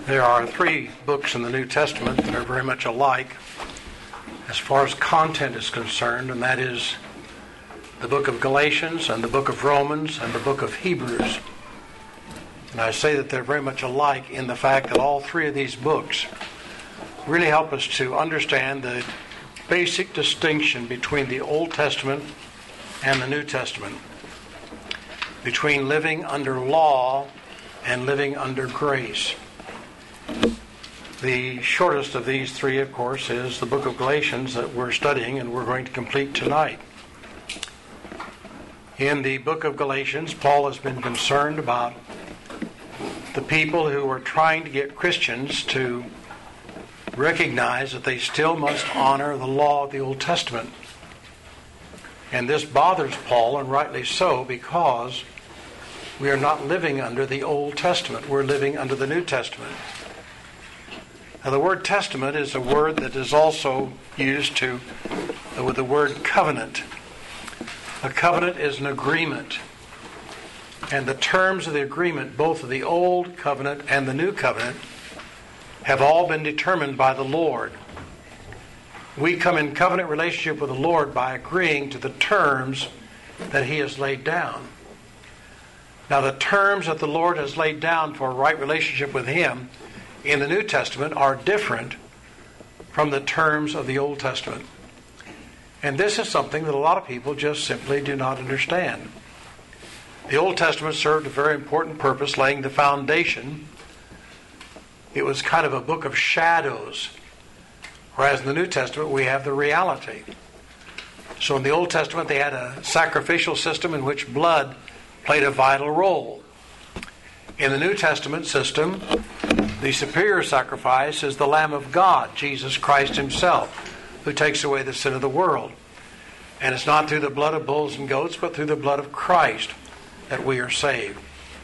There are three books in the New Testament that are very much alike as far as content is concerned, and that is the book of Galatians and the book of Romans and the book of Hebrews. And I say that they're very much alike in the fact that all three of these books really help us to understand the basic distinction between the Old Testament and the New Testament, between living under law and living under grace. The shortest of these three, of course, is the book of Galatians that we're studying and we're going to complete tonight. In the book of Galatians, Paul has been concerned about the people who are trying to get Christians to recognize that they still must honor the law of the Old Testament. And this bothers Paul, and rightly so, because we are not living under the Old Testament. We're living under the New Testament. Now, the word testament is a word that is also used with the word covenant. A covenant is an agreement. And the terms of the agreement, both of the Old Covenant and the New Covenant, have all been determined by the Lord. We come in covenant relationship with the Lord by agreeing to the terms that He has laid down. Now, the terms that the Lord has laid down for a right relationship with Him in the New Testament are different from the terms of the Old Testament. And this is something that a lot of people just simply do not understand. The Old Testament served a very important purpose, laying the foundation. It was kind of a book of shadows, whereas in the New Testament we have the reality. So in the Old Testament they had a sacrificial system in which blood played a vital role. In the New Testament system, the superior sacrifice is the Lamb of God, Jesus Christ Himself, who takes away the sin of the world. And it's not through the blood of bulls and goats, but through the blood of Christ that we are saved.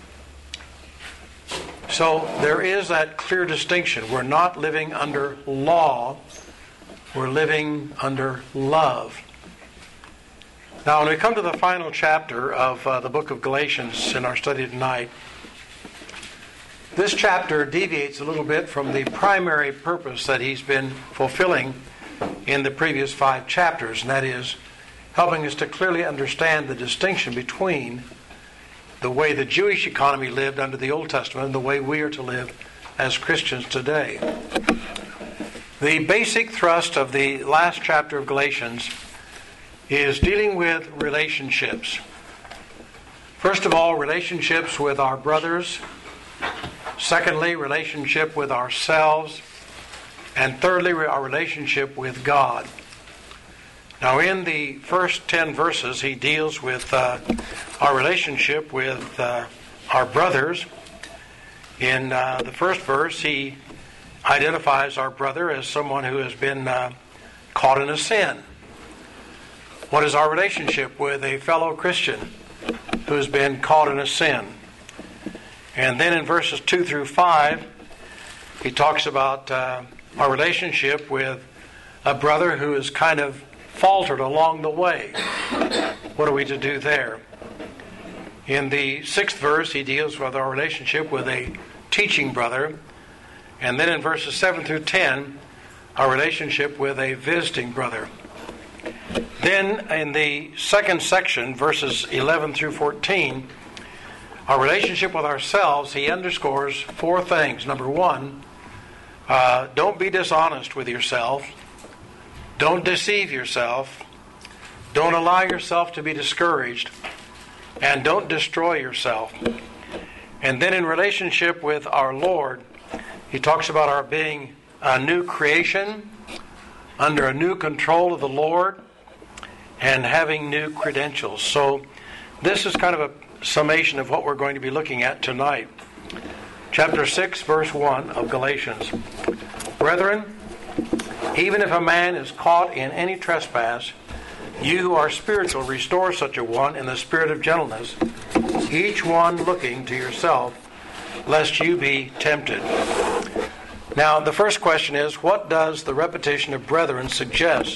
So there is that clear distinction. We're not living under law, we're living under love. Now, when we come to the final chapter of the book of Galatians in our study tonight, this chapter deviates a little bit from the primary purpose that he's been fulfilling in the previous 5 chapters, and that is helping us to clearly understand the distinction between the way the Jewish economy lived under the Old Testament and the way we are to live as Christians today. The basic thrust of the last chapter of Galatians is dealing with relationships. First of all, relationships with our brothers. Secondly, relationship with ourselves. And thirdly, our relationship with God. Now, in the first 10 verses, he deals with our relationship with our brothers. In the first verse, he identifies our brother as someone who has been caught in a sin. What is our relationship with a fellow Christian who has been caught in a sin? And then in verses 2 through 5, he talks about our relationship with a brother who has kind of faltered along the way. What are we to do there? In the 6th verse, he deals with our relationship with a teaching brother. And then in verses 7 through 10, our relationship with a visiting brother. Then in the second section, verses 11 through 14, our relationship with ourselves, he underscores 4 things. Number 1, don't be dishonest with yourself. Don't deceive yourself. Don't allow yourself to be discouraged. And don't destroy yourself. And then in relationship with our Lord, he talks about our being a new creation, under a new control of the Lord, and having new credentials. So this is kind of a summation of what we're going to be looking at tonight. Chapter 6, verse 1 of Galatians. Brethren, even if a man is caught in any trespass, you who are spiritual, restore such a one in the spirit of gentleness, each one looking to yourself, lest you be tempted. Now, the first question is, what does the repetition of brethren suggest?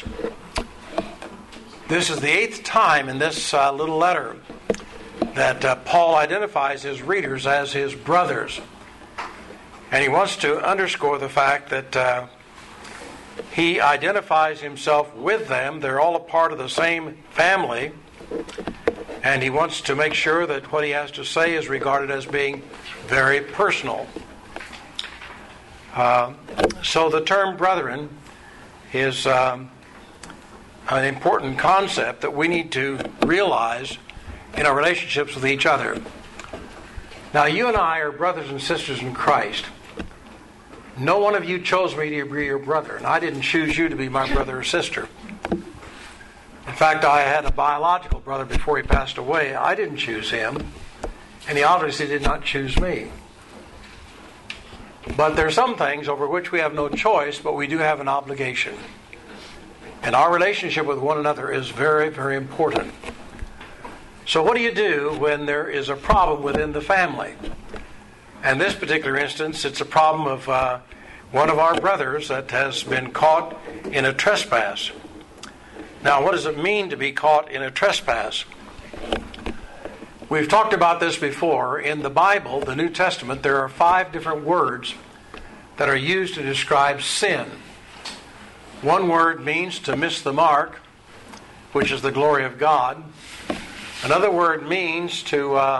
This is the 8th time in this little letter that Paul identifies his readers as his brothers. And he wants to underscore the fact that he identifies himself with them. They're all a part of the same family. And he wants to make sure that what he has to say is regarded as being very personal. So the term brethren is an important concept that we need to realize in our relationships with each other. Now, you and I are brothers and sisters in Christ. No one of you chose me to be your brother, and I didn't choose you to be my brother or sister. In fact, I had a biological brother before he passed away. I didn't choose him, and he obviously did not choose me. But there are some things over which we have no choice, but we do have an obligation. And our relationship with one another is very, very important. So what do you do when there is a problem within the family? In this particular instance, it's a problem of one of our brothers that has been caught in a trespass. Now, what does it mean to be caught in a trespass? We've talked about this before. In the Bible, the New Testament, there are 5 different words that are used to describe sin. One word means to miss the mark, which is the glory of God. Another word means to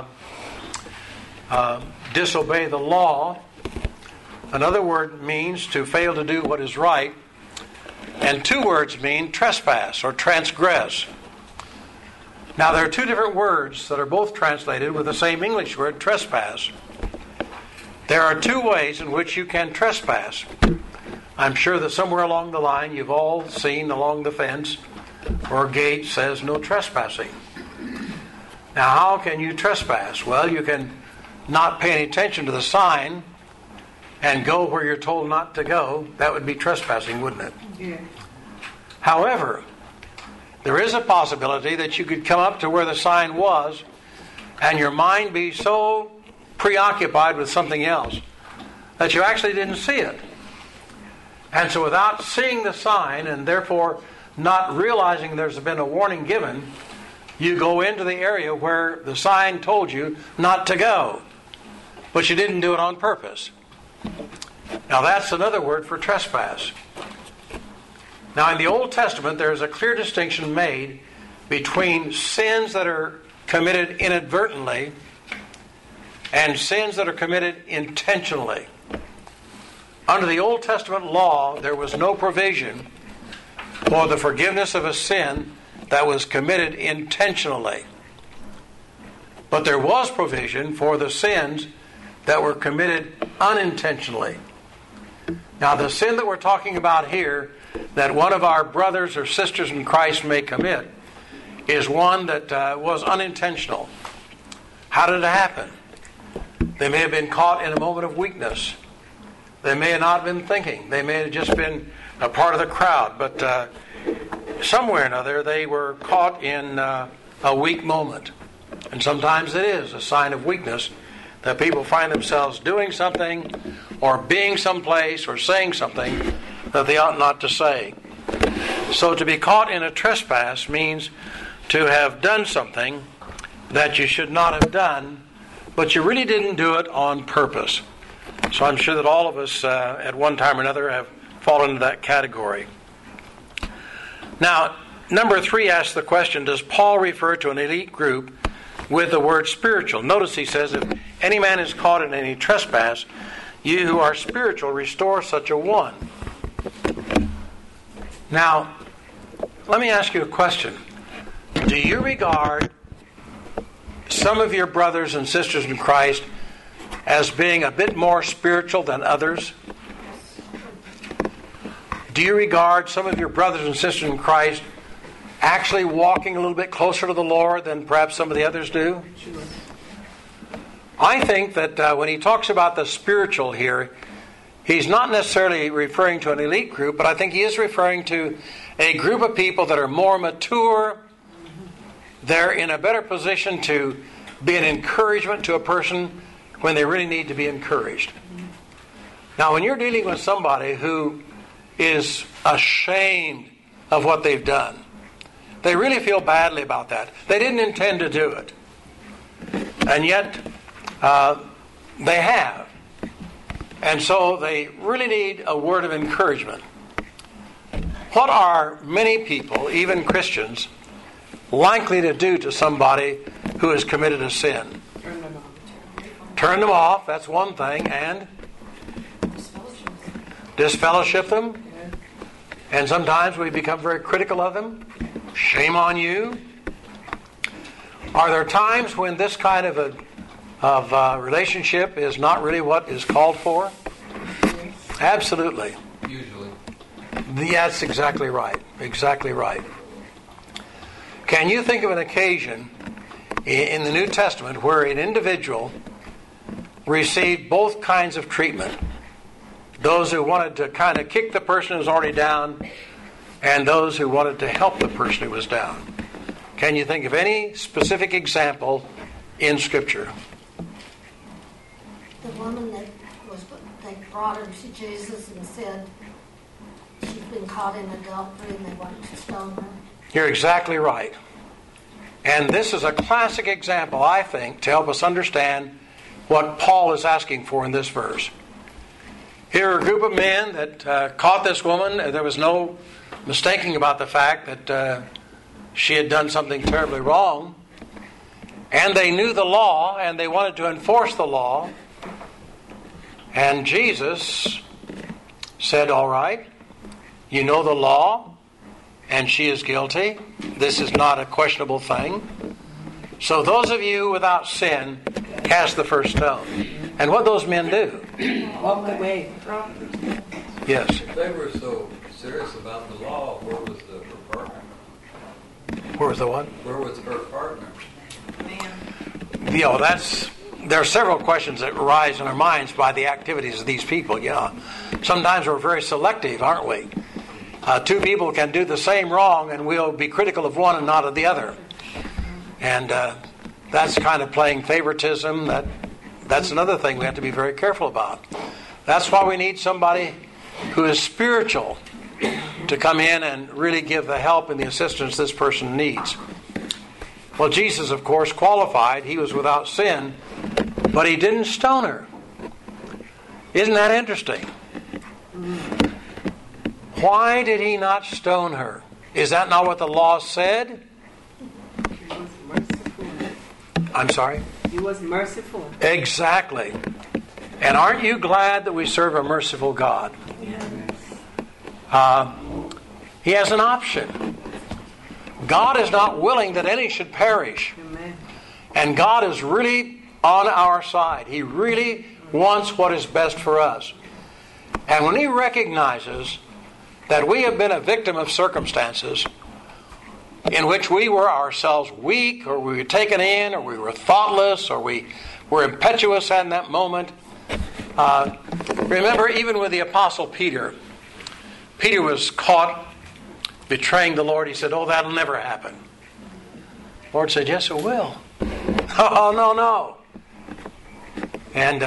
disobey the law. Another word means to fail to do what is right. And 2 words mean trespass or transgress. Now, there are 2 different words that are both translated with the same English word, trespass. There are 2 ways in which you can trespass. I'm sure that somewhere along the line you've all seen along the fence or gate says no trespassing. Now, how can you trespass? Well, you can not pay any attention to the sign and go where you're told not to go. That would be trespassing, wouldn't it? Yeah. However, there is a possibility that you could come up to where the sign was and your mind be so preoccupied with something else that you actually didn't see it. And so without seeing the sign and therefore not realizing there's been a warning given, you go into the area where the sign told you not to go. But you didn't do it on purpose. Now that's another word for trespass. Now in the Old Testament there is a clear distinction made between sins that are committed inadvertently and sins that are committed intentionally. Under the Old Testament law, there was no provision for the forgiveness of a sin that was committed intentionally. But there was provision for the sins that were committed unintentionally. Now, the sin that we're talking about here, that one of our brothers or sisters in Christ may commit, is one that was unintentional. How did it happen? They may have been caught in a moment of weakness. They may have not been thinking. They may have just been a part of the crowd. But somewhere or another, they were caught in a weak moment. And sometimes it is a sign of weakness that people find themselves doing something or being someplace or saying something that they ought not to say. So to be caught in a trespass means to have done something that you should not have done, but you really didn't do it on purpose. So I'm sure that all of us at one time or another have fallen into that category. Now, number 3 asks the question, does Paul refer to an elite group with the word spiritual? Notice he says, if any man is caught in any trespass, you who are spiritual restore such a one. Now, let me ask you a question. Do you regard some of your brothers and sisters in Christ as being a bit more spiritual than others? Do you regard some of your brothers and sisters in Christ actually walking a little bit closer to the Lord than perhaps some of the others do? I think that when he talks about the spiritual here, he's not necessarily referring to an elite group, but I think he is referring to a group of people that are more mature. They're in a better position to be an encouragement to a person when they really need to be encouraged. Now, when you're dealing with somebody who is ashamed of what they've done, they really feel badly about that. They didn't intend to do it. And yet, they have. And so they really need a word of encouragement. What are many people, even Christians, likely to do to somebody who has committed a sin? Turn them off, that's one thing, and disfellowship them. And sometimes we become very critical of them. Shame on you. Are there times when this kind of a relationship is not really what is called for? Absolutely. Usually. That's exactly right. Exactly right. Can you think of an occasion in the New Testament where an individual received both kinds of treatment? Those who wanted to kind of kick the person who was already down, and those who wanted to help the person who was down. Can you think of any specific example in Scripture? The woman they brought her to Jesus and said she'd been caught in adultery and they wanted to stone her. You're exactly right. And this is a classic example, I think, to help us understand what Paul is asking for in this verse. Here are a group of men that caught this woman. There was no mistaking about the fact that she had done something terribly wrong. And they knew the law, and they wanted to enforce the law. And Jesus said, all right, you know the law, and she is guilty. This is not a questionable thing. So those of you without sin, cast the first stone. And what those men do? Walk away. Yes. If they were so serious about the law, where was her partner? Where was the what? Where was her partner? There are several questions that arise in our minds by the activities of these people. Yeah. Sometimes we're very selective, aren't we? Two people can do the same wrong and we'll be critical of one and not of the other. And that's kind of playing favoritism. That's another thing we have to be very careful about. That's why we need somebody who is spiritual to come in and really give the help and the assistance this person needs. Well, Jesus, of course, qualified. He was without sin, but he didn't stone her. Isn't that interesting? Why did he not stone her? Is that not what the law said? He was merciful. I'm sorry? He was merciful. Exactly. And aren't you glad that we serve a merciful God? He has an option. God is not willing that any should perish. Amen. And God is really on our side. He really wants what is best for us. And when he recognizes that we have been a victim of circumstances in which we were ourselves weak, or we were taken in, or we were thoughtless, or we were impetuous in that moment. Remember, even with the Apostle Peter, Peter was caught betraying the Lord. He said, oh, that'll never happen. The Lord said, yes, it will. Oh, no. And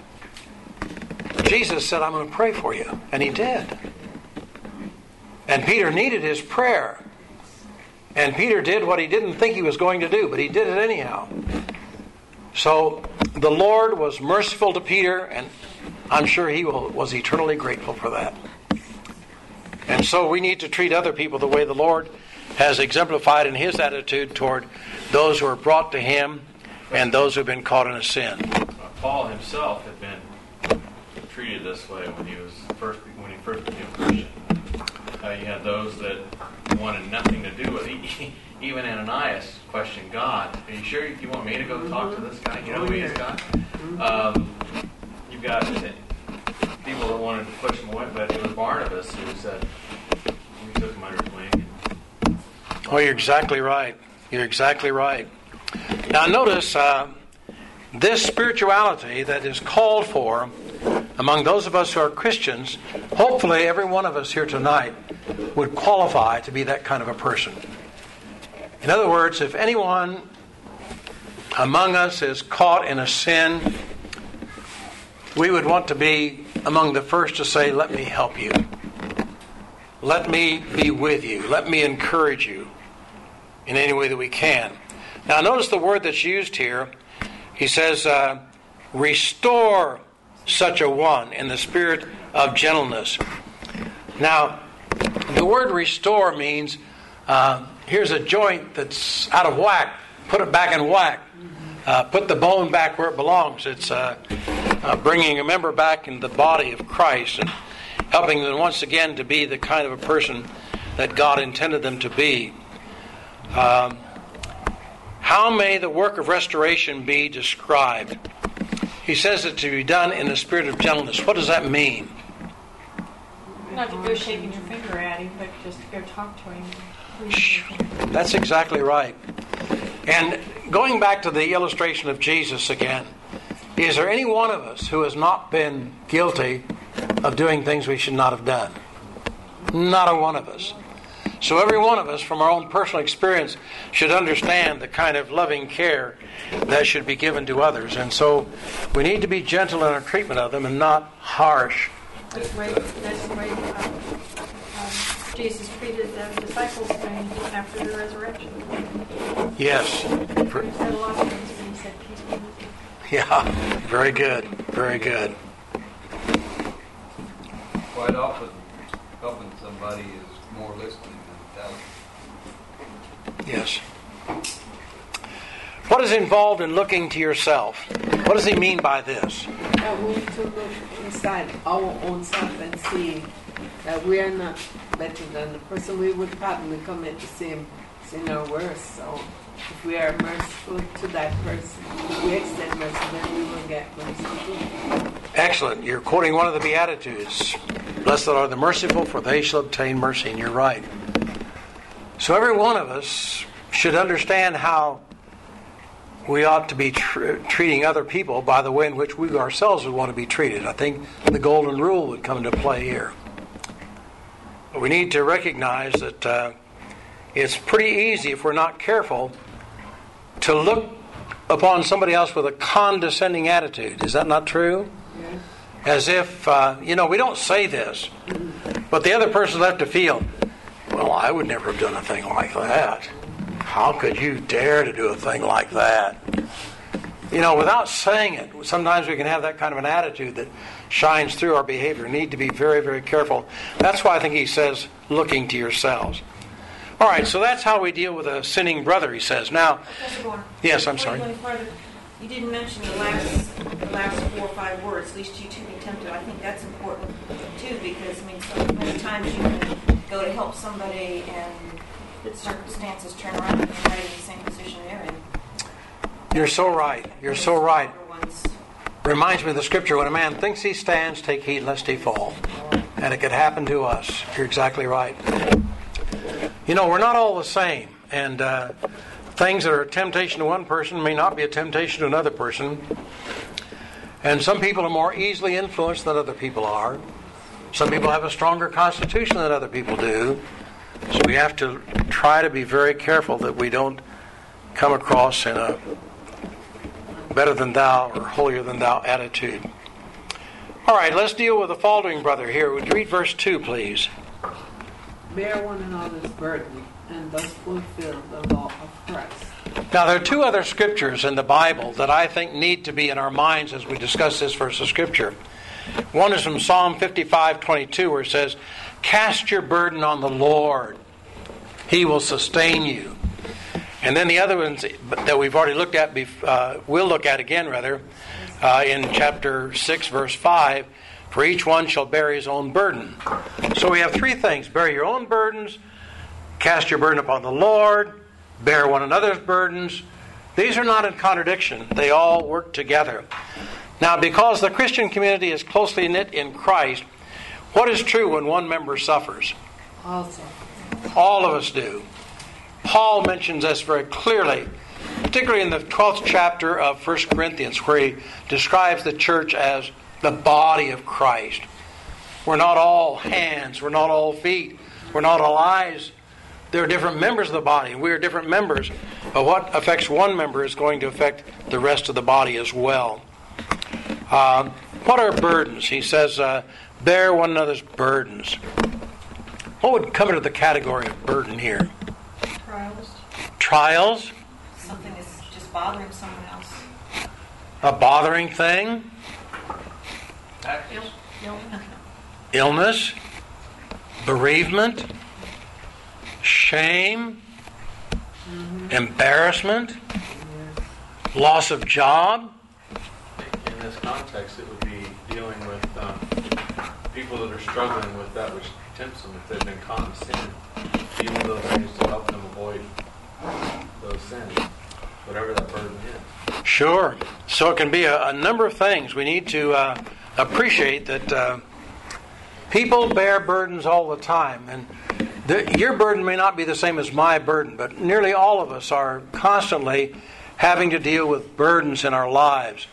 Jesus said, I'm going to pray for you. And he did. And Peter needed his prayer. And Peter did what he didn't think he was going to do, but he did it anyhow. So the Lord was merciful to Peter, and I'm sure he was eternally grateful for that. And so we need to treat other people the way the Lord has exemplified in his attitude toward those who are brought to him and those who have been caught in a sin. Paul himself had been treated this way when he first became a Christian. You had those that wanted nothing to do with it. Even Ananias questioned God. Are you sure you want me to go talk to this guy? You know who he is, God? You've got people that wanted to push him away, but it was Barnabas who said, we took him under his wing. Oh, you're exactly right. You're exactly right. Now notice this spirituality that is called for among those of us who are Christians, hopefully every one of us here tonight would qualify to be that kind of a person. In other words, if anyone among us is caught in a sin, we would want to be among the first to say, let me help you. Let me be with you. Let me encourage you in any way that we can. Now notice the word that's used here. He says, restore such a one in the spirit of gentleness. Now, the word restore means here's a joint that's out of whack. Put it back in whack. Put the bone back where it belongs. It's bringing a member back in the body of Christ and helping them once again to be the kind of a person that God intended them to be. How may the work of restoration be described? He says it to be done in the spirit of gentleness. What does that mean? Not to go shaking your finger at him, but just to go talk to him. That's exactly right. And going back to the illustration of Jesus again, is there any one of us who has not been guilty of doing things we should not have done? Not a one of us. So every one of us, from our own personal experience, should understand the kind of loving care that should be given to others. And so we need to be gentle in our treatment of them and not harsh. That's the way Jesus treated the disciples after the resurrection. Yes. He said a lot of things, but he said, peace be with you. Yeah, very good. Very good. Quite often, helping somebody is more listening than telling. Yes. What is involved in looking to yourself? What does he mean by this? We need to look inside our own self and see that we are not better than the person we would probably commit the same sin or worse. So if we are merciful to that person, if we extend mercy, then we will get mercy too. Excellent. You're quoting one of the Beatitudes. Blessed are the merciful, for they shall obtain mercy. And you're right. So every one of us should understand how we ought to be treating other people by the way in which we ourselves would want to be treated. I think the golden rule would come into play here. But we need to recognize that it's pretty easy, if we're not careful, to look upon somebody else with a condescending attitude. Is that not true? Yes. As if, we don't say this, but the other person left to feel, well, I would never have done a thing like that. How could you dare to do a thing like that? Without saying it, sometimes we can have that kind of an attitude that shines through our behavior. We need to be very, very careful. That's why I think he says, looking to yourselves. All right, so that's how we deal with a sinning brother, he says. Now, Professor Warner, yes, I'm before sorry. you go any further, you didn't mention the last 4 or 5 words, at least you to be tempted. I think that's important too, because so many times you can go to help somebody and the circumstances turn around and you're right in the same position they're in. You're so right. You're so right. Reminds me of the scripture, when a man thinks he stands, take heed lest he fall. And it could happen to us. You're exactly right. We're not all the same. And things that are a temptation to one person may not be a temptation to another person. And some people are more easily influenced than other people are. Some people have a stronger constitution than other people do. So we have to try to be very careful that we don't come across in a better than thou or holier than thou attitude. All right, let's deal with the faltering brother here. Would you read verse 2, please? Bear one another's burden and thus fulfill the law of Christ. Now, there are 2 other scriptures in the Bible that I think need to be in our minds as we discuss this verse of scripture. One is from Psalm 55:22, where it says, "Cast your burden on the Lord. He will sustain you." And then the other ones that we've already looked at, we'll look at again, in chapter 6, verse 5, "For each one shall bear his own burden." So we have 3 things. Bear your own burdens, cast your burden upon the Lord, bear one another's burdens. These are not in contradiction. They all work together. Now, because the Christian community is closely knit in Christ, what is true when one member suffers? Also, All of us do. Paul mentions this very clearly, particularly in the 12th chapter of 1 Corinthians, where he describes the church as the body of Christ. We're not all hands, we're not all feet, we're not all eyes. There are different members of the body, and we are different members. But what affects one member is going to affect the rest of the body as well. What are burdens? He says, bear one another's burdens. What would come into the category of burden here? Trials. Trials? Something that's just bothering someone else. A bothering thing? Package. illness, bereavement, shame, embarrassment, loss of job. In this context, it would be dealing with people that are struggling with that which tempts them if they've been caught in sin. Dealing with those things to help them avoid those sins, whatever that burden is. Sure. So it can be a number of things. We need to appreciate that people bear burdens all the time. And your burden may not be the same as my burden, but nearly all of us are constantly having to deal with burdens in our lives.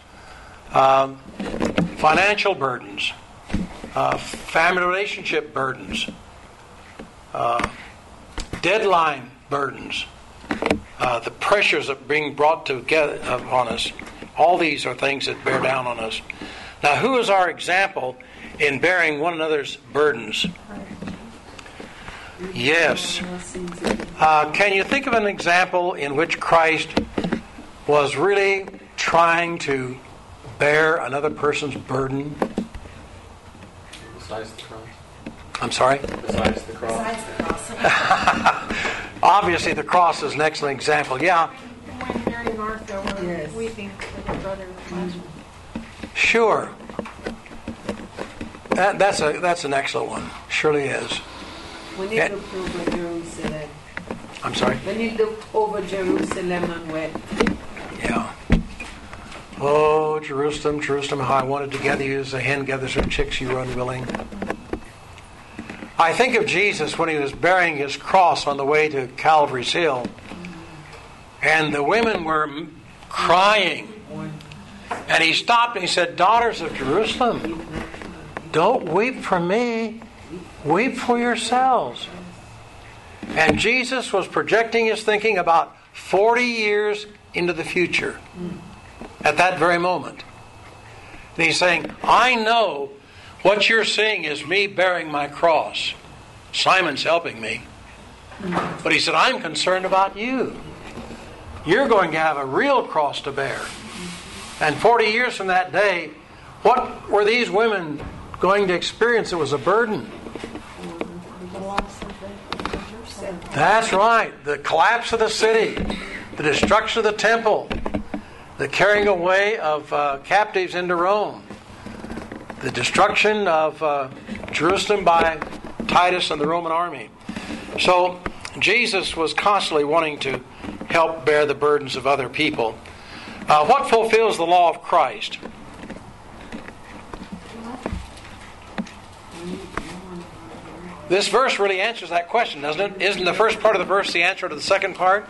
Financial burdens, family relationship burdens, deadline burdens, the pressures of being brought together upon us. All these are things that bear down on us. Now, who is our example in bearing one another's burdens? Yes. Can you think of an example in which Christ was really trying to bear another person's burden? Besides the cross. I'm sorry? Besides the cross. Besides the cross. Obviously, the cross is an excellent example. Yeah, When Mary and Martha were Yes. weeping for their brother Lazarus. sure. That's an excellent one. Surely is. When he looked over Jerusalem, I'm sorry? when he looked over Jerusalem and wept, Yeah. Oh, Jerusalem, Jerusalem, how I wanted to gather you as a hen gathers her chicks, you were unwilling. I think of Jesus when he was bearing his cross on the way to Calvary's Hill. And the women were crying. And he stopped and he said, "Daughters of Jerusalem, don't weep for me. Weep for yourselves." And Jesus was projecting his thinking about 40 years into the future at that very moment. And he's saying, I know what you're seeing is me bearing my cross. Simon's helping me. But he said, I'm concerned about you. You're going to have a real cross to bear. And 40 years from that day, what were these women going to experience? It was a burden. That's right. The collapse of the city, the destruction of the temple, the carrying away of captives into Rome, the destruction of Jerusalem by Titus and the Roman army. So Jesus was constantly wanting to help bear the burdens of other people. What fulfills the law of Christ? This verse really answers that question, doesn't it? Isn't the first part of the verse the answer to the second part?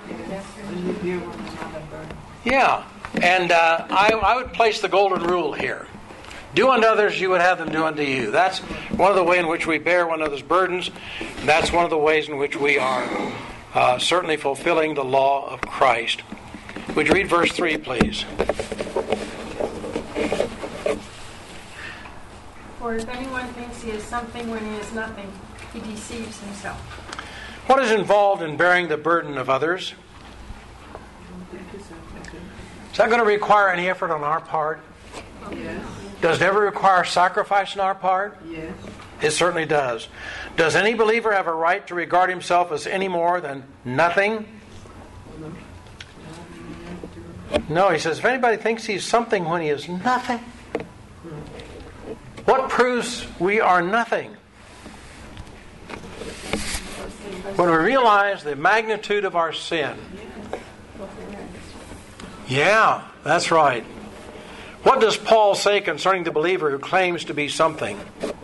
Yeah. And I would place the golden rule here. Do unto others, you would have them do unto you. That's one of the ways in which we bear one another's burdens. And that's one of the ways in which we are certainly fulfilling the law of Christ. Would you read verse 3, please? For if anyone thinks he is something when he is nothing, he deceives himself. What is involved in bearing the burden of others? Is that going to require any effort on our part? yes, Does it ever require sacrifice on our part? yes, It certainly does. Does any believer have a right to regard himself as any more than nothing? No, he says, if anybody thinks he's something when he is nothing, what proves we are nothing? When we realize the magnitude of our sin. Yeah, that's right. What does Paul say concerning the believer who claims to be something?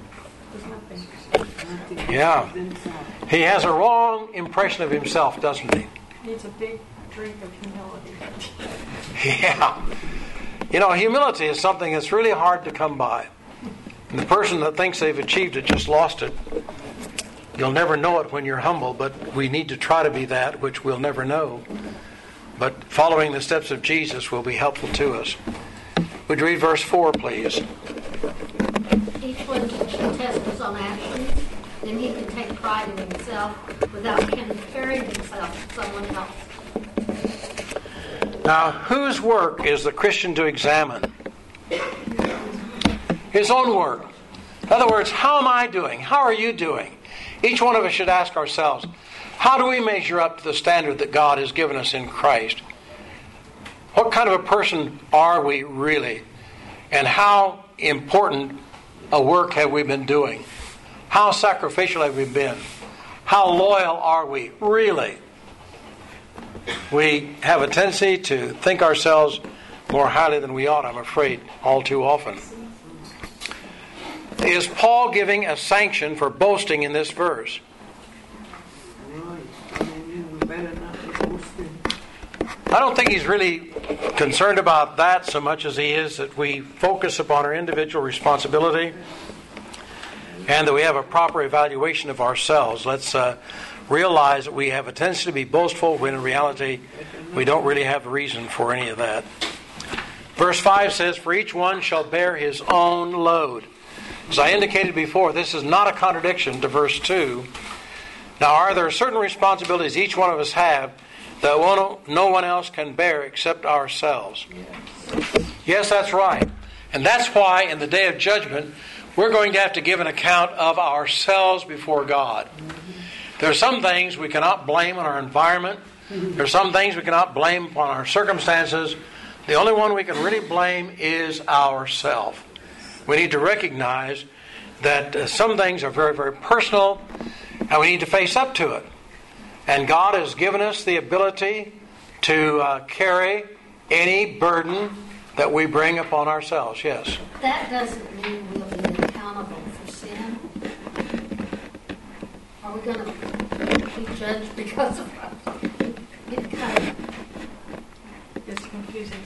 Yeah. He has a wrong impression of himself, doesn't he? Needs a big drink of humility. Yeah. You know, humility is something that's really hard to come by. And the person that thinks they've achieved it just lost it. You'll never know it when you're humble, but we need to try to be that, which we'll never know. But following the steps of Jesus will be helpful to us. Would you read verse 4, please? Each one should test his own actions, then he can take pride in himself without comparing himself to someone else. Now, Whose work is the Christian to examine? His own work. In other words, how am I doing? How are you doing? Each one of us should ask ourselves, how do we measure up to the standard that God has given us in Christ? What kind of a person are we really? And how important a work have we been doing? How sacrificial have we been? How loyal are we really? We have a tendency to think ourselves more highly than we ought, I'm afraid, all too often. Is Paul giving a sanction for boasting in this verse? I don't think he's really concerned about that so much as he is that we focus upon our individual responsibility and that we have a proper evaluation of ourselves. Let's realize that we have a tendency to be boastful when in reality we don't really have a reason for any of that. Verse 5 says, "For each one shall bear his own load." As I indicated before, this is not a contradiction to verse 2. Now, are there certain responsibilities each one of us have that no one else can bear except ourselves? Yes, that's right. And that's why in the day of judgment, we're going to have to give an account of ourselves before God. There are some things we cannot blame on our environment. There are some things we cannot blame upon our circumstances. The only one we can really blame is ourselves. We need to recognize that some things are very, very personal, and we need to face up to it. And God has given us the ability to carry any burden that we bring upon ourselves. Yes? That doesn't mean we'll be accountable for sin. Are we going to be judged because of it? Kind of. It's confusing.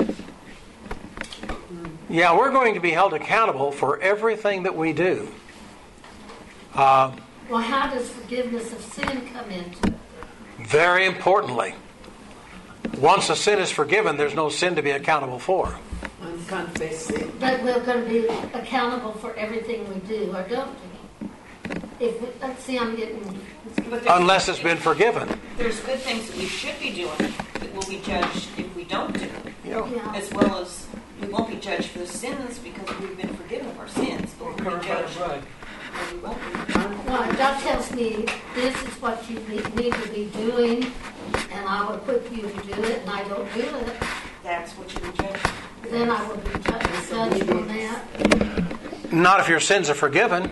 Yeah, we're going to be held accountable for everything that we do. Well, how does forgiveness of sin come into it? Very importantly, once a sin is forgiven, there's no sin to be accountable for. Unconfessed sin. But we're going to be accountable for everything we do or don't do. If we, let's see, I'm getting... Unless it's been forgiven. There's good things that we should be doing that will be judged if we don't do, Yeah. as well as we won't be judged for the sins because we've been forgiven of our sins, but we'll be judged. We won't be. No, God tells me this is what you need to be doing, and I will equip you to do it, and I don't do it. That's what you will judge. Then I will be judged on that. Not if your sins are forgiven.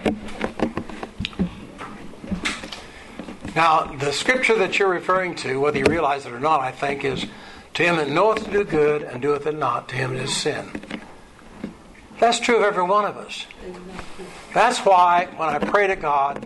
Now, the scripture that you're referring to, whether you realize it or not, I think, is, "To him that knoweth to do good and doeth it not, to him it is sin." That's true of every one of us. That's why when I pray to God,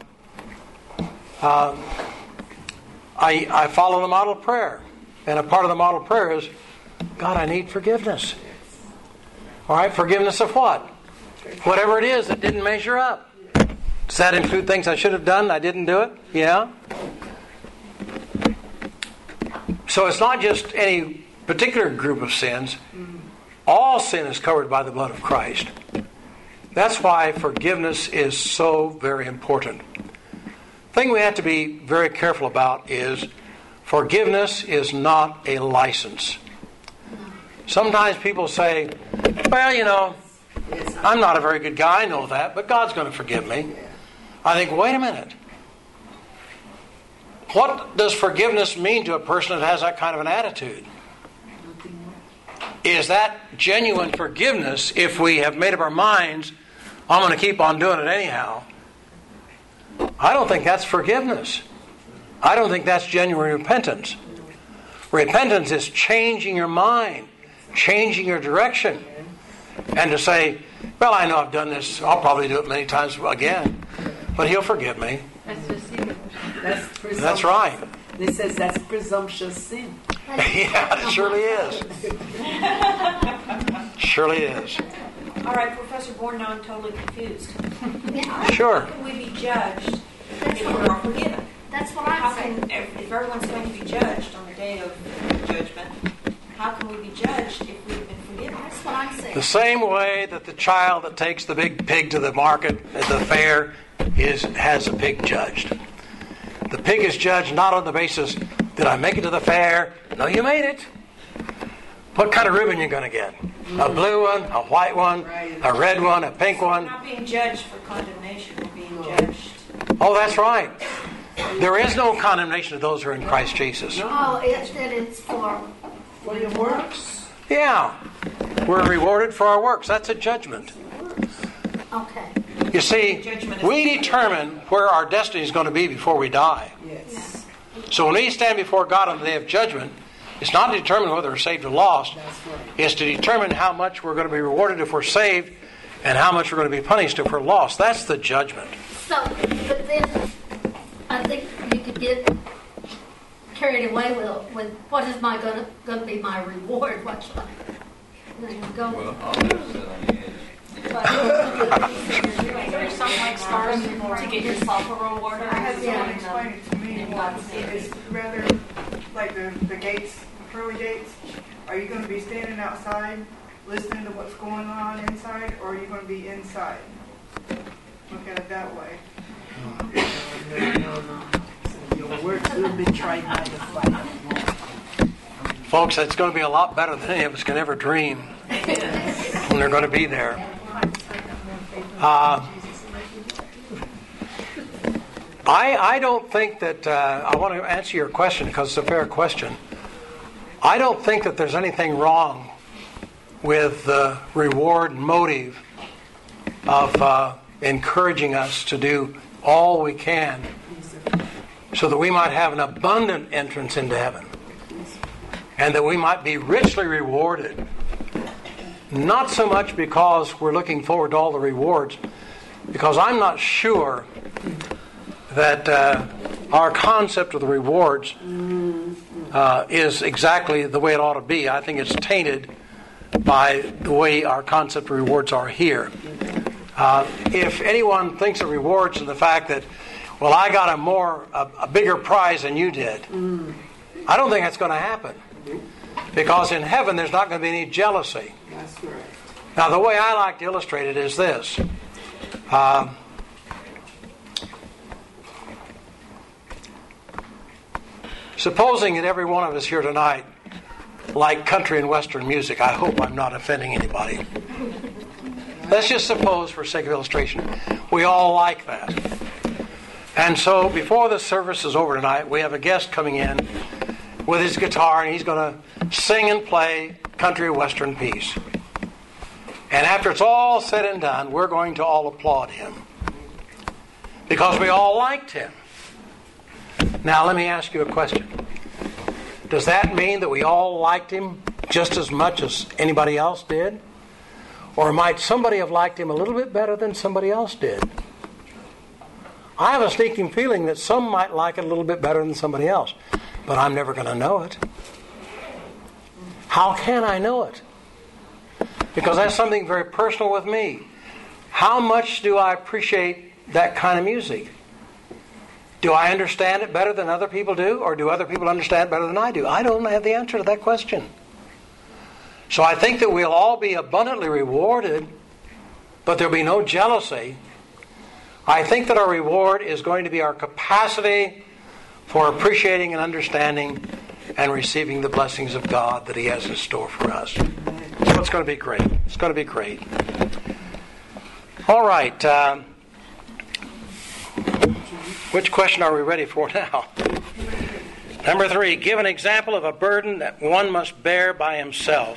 I follow the model prayer. And a part of the model prayer is, God, I need forgiveness. All right, forgiveness of what? Whatever it is that didn't measure up. Does that include things I should have done? I didn't do it? Yeah. So it's not just any particular group of sins. All sin is covered by the blood of Christ. That's why forgiveness is so very important. The thing we have to be very careful about is forgiveness is not a license. Sometimes people say, well, I'm not a very good guy, I know that, but God's going to forgive me. I think, wait a minute. What does forgiveness mean to a person that has that kind of an attitude? Is that genuine forgiveness if we have made up our minds, I'm going to keep on doing it anyhow? I don't think that's forgiveness. I don't think that's genuine repentance. Repentance is changing your mind, changing your direction, and to say, well, I know I've done this, I'll probably do it many times again, but He'll forgive me. That's right. It says that's presumptuous sin. Yeah, it surely is. Surely is. All right, Professor Bourne, now I'm totally confused. Sure. How can we be judged if we are forgiven? That's what How I'm can, saying. if everyone's going to be judged on the day of judgment, how can we be judged if we've been forgiven? That's what I'm saying. The same way that the child that takes the big pig to the market at the fair has a pig judged. The pig is judged not on the basis, did I make it to the fair? No, you made it. What kind of ribbon you going to get? A blue one, a white one, a red one, a pink We're one? not being judged for condemnation. We're being judged. Oh, that's right. There is no condemnation of those who are in Christ Jesus. Oh, it's for your works. Yeah. We're rewarded for our works. That's a judgment. okay. You see, we determine where our destiny is going to be before we die. Yes. So when we stand before God on the day of judgment, it's not to determine whether we're saved or lost. That's right. It's to determine how much we're going to be rewarded if we're saved and how much we're going to be punished if we're lost. That's the judgment. So, but then I think you could get carried away with what is my going to be my reward? What should I go? Well, I'll just sit on the edge. Is there something like stars to get yourself a reward? I had Yeah. someone explain it to me. It's rather like the gates, the pearly gates. Are you going to be standing outside listening to what's going on inside, or are you going to be inside? Look at it that way. No. So your works will be tried by the fire. Folks, it's going to be a lot better than any of us can ever dream when they're going to be there. I don't think that, I want to answer your question because it's a fair question. I don't think that there's anything wrong with the reward and motive of encouraging us to do all we can so that we might have an abundant entrance into heaven and that we might be richly rewarded. Not so much because we're looking forward to all the rewards, because I'm not sure that our concept of the rewards is exactly the way it ought to be. I think it's tainted by the way our concept of rewards are here. If anyone thinks of rewards and the fact that, well, I got a bigger prize than you did, I don't think that's going to happen. Because in heaven there's not going to be any jealousy. That's right. Now the way I like to illustrate it is this. Supposing that every one of us here tonight like country and western music, I hope I'm not offending anybody. Let's just suppose, for sake of illustration, we all like that. And so before the service is over tonight, we have a guest coming in with his guitar, and he's going to sing and play country western piece. And after it's all said and done, we're going to all applaud him because we all liked him. Now let me ask you a question. Does that mean that we all liked him just as much as anybody else did? Or might somebody have liked him a little bit better than somebody else did? I have a sneaking feeling that some might like it a little bit better than somebody else. But I'm never going to know it. How can I know it? Because that's something very personal with me. How much do I appreciate that kind of music? Do I understand it better than other people do? Or do other people understand it better than I do? I don't have the answer to that question. So I think that we'll all be abundantly rewarded, but there'll be no jealousy. I think that our reward is going to be our capacity for appreciating and understanding and receiving the blessings of God that He has in store for us. So it's going to be great. It's going to be great. All right. Which question are we ready for now? Number 3, give an example of a burden that one must bear by himself.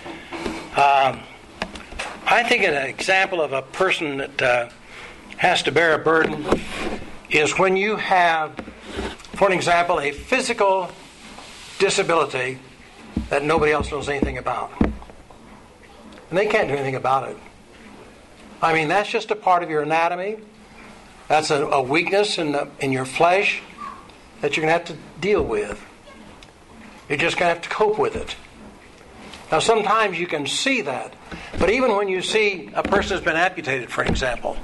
I think an example of a person that has to bear a burden is when you have, for an example, a physical disability that nobody else knows anything about. And they can't do anything about it. I mean, that's just a part of your anatomy. That's a weakness in your flesh that you're going to have to deal with. You're just going to have to cope with it. Now, sometimes you can see that. But even when you see a person who's been amputated, for example,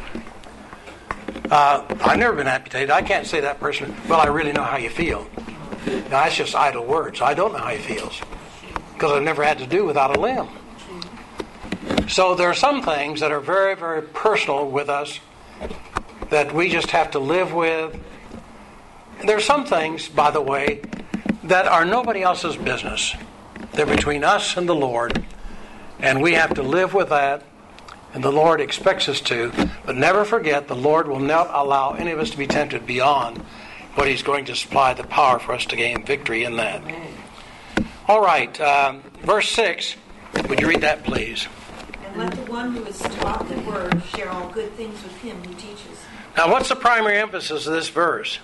I've never been amputated. I can't say that person, well, I really know how you feel. Now, that's just idle words. I don't know how he feels because I've never had to do without a limb. So there are some things that are very, very personal with us that we just have to live with. There are some things, by the way, that are nobody else's business. They're between us and the Lord, and we have to live with that, and the Lord expects us to. But never forget, the Lord will not allow any of us to be tempted beyond what He's going to supply the power for us to gain victory in that. All right, verse 6. Would you read that, please? And let the one who is taught the word share all good things with him who teaches. Now, what's the primary emphasis of this verse?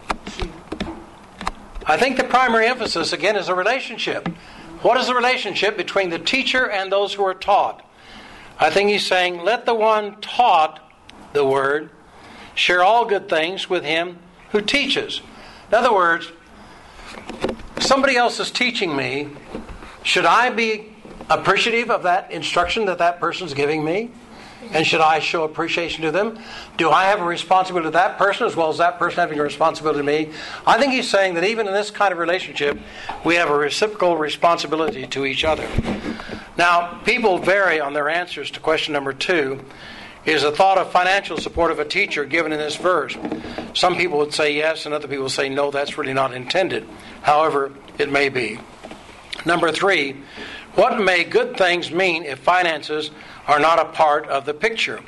I think the primary emphasis, again, is a relationship. What is the relationship between the teacher and those who are taught? I think he's saying, let the one taught the word share all good things with him who teaches. In other words, somebody else is teaching me. Should I be appreciative of that instruction that that person's giving me? And should I show appreciation to them? Do I have a responsibility to that person as well as that person having a responsibility to me? I think he's saying that even in this kind of relationship, we have a reciprocal responsibility to each other. Now, people vary on their answers to question number 2. Is the thought of financial support of a teacher given in this verse? Some people would say yes, and other people would say no, that's really not intended. However, it may be. Number 3, what may good things mean if finances are not a part of the picture?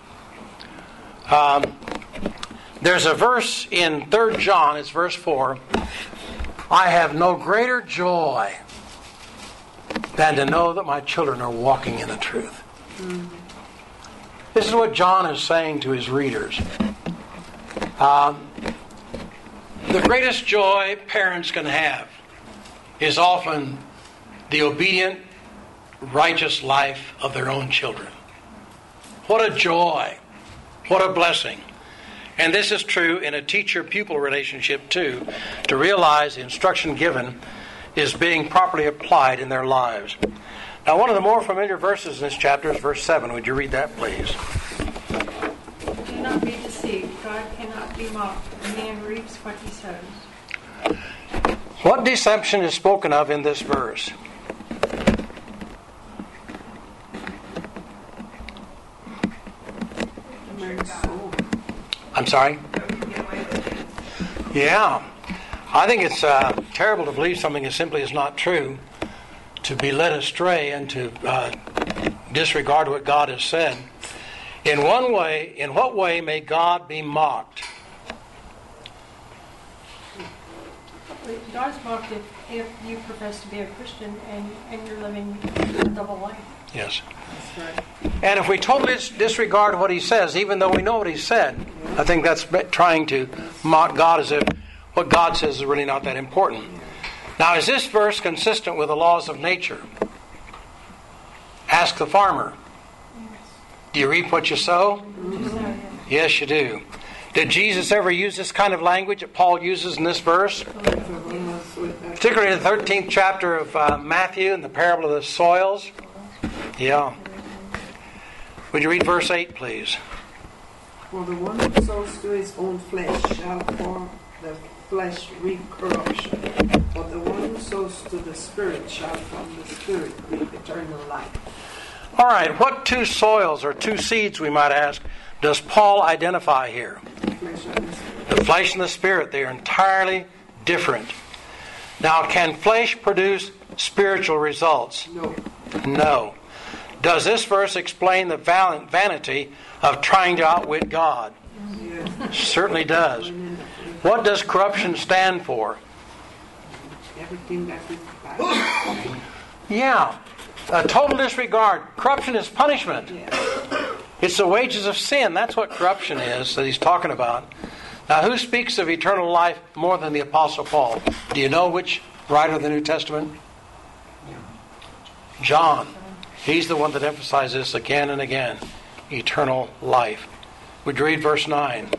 There's a verse in 3 John, it's verse 4. I have no greater joy than to know that my children are walking in the truth. This is what John is saying to his readers. The greatest joy parents can have is often the obedient, righteous life of their own children. What a joy. What a blessing. And this is true in a teacher-pupil relationship too, to realize the instruction given is being properly applied in their lives. Now, one of the more familiar verses in this chapter is verse 7. Would you read that, please? Do not be deceived. God cannot be mocked. A man reaps what he sows. What deception is spoken of in this verse? I'm sorry? Yeah. I think it's terrible to believe something as simply as not true, to be led astray and to disregard what God has said. In what way may God be mocked? God's mocked if you profess to be a Christian and you're living a double life. Yes. And if we totally disregard what He says, even though we know what He said, I think that's trying to mock God as if what God says is really not that important. Now, is this verse consistent with the laws of nature? Ask the farmer. Do you reap what you sow? Yes, you do. Did Jesus ever use this kind of language that Paul uses in this verse? Particularly in the 13th chapter of Matthew in the parable of the soils? Yeah. Would you read verse 8, please? For the one who sows to his own flesh shall for the flesh reap corruption, but the one who sows to the Spirit shall from the Spirit reap eternal life. All right, what two soils or two seeds, we might ask, does Paul identify here? The flesh and the spirit, they are entirely different. Now, can flesh produce spiritual results? No. Does this verse explain the vanity of trying to outwit God? Certainly does. What does corruption stand for? Everything that is bad. Yeah. A total disregard. Corruption is punishment. It's the wages of sin. That's what corruption is that he's talking about. Now, who speaks of eternal life more than the Apostle Paul? Do you know which writer of the New Testament? John. He's the one that emphasizes this again and again. Eternal life. Would you read verse 9?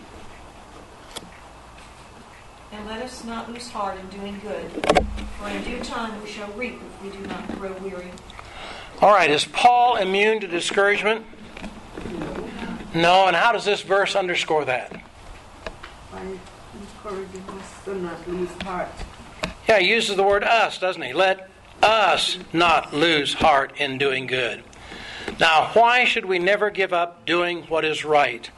And let us not lose heart in doing good, for in due time we shall reap if we do not grow weary. All right, is Paul immune to discouragement? No, and how does this verse underscore that? By encouraging us to not lose heart. Yeah, he uses the word us, doesn't he? Let us not lose heart in doing good. Now, why should we never give up doing what is right?